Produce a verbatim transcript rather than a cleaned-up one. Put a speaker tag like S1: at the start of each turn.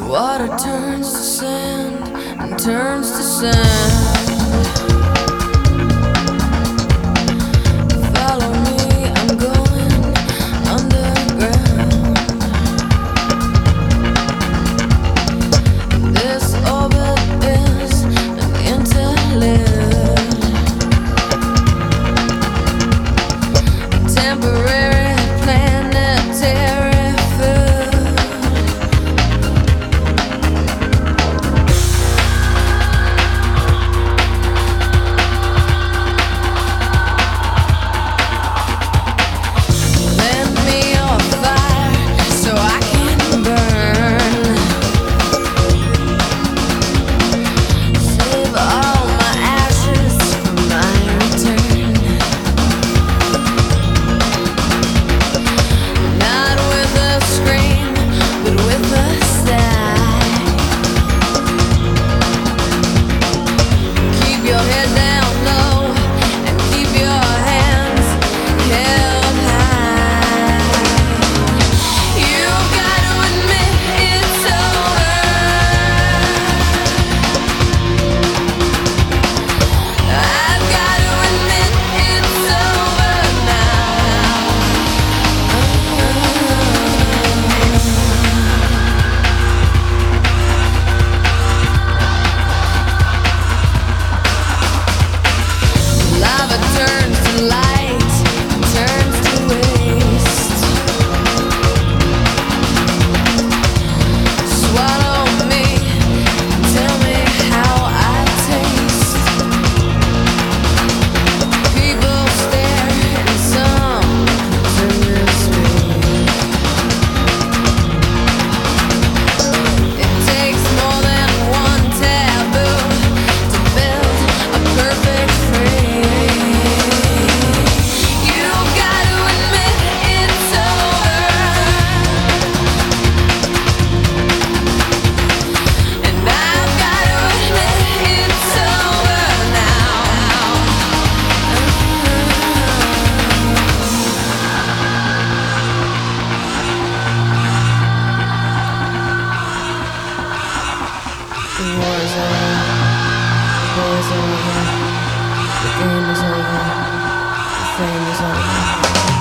S1: Water turns to sand and turns to sand. Follow me, I'm going underground. This orbit is an interlude, temporary planetary food. Lend me your fire so I can burn. Save all my ashes for my return. Not with a scream, but with a sigh. Keep your head down low and keep your hands held high. You gotta admit it's over. I've gotta admit it's over now. Lava turns to light, turns to waste. Swallow me, tell me how I taste. People stare and some turn this way. It takes more than one taboo to build a perfect frame. You gotta admit it's over, and I've gotta admit it's over now. The war is over, the war is over, the game is over, the fame is over.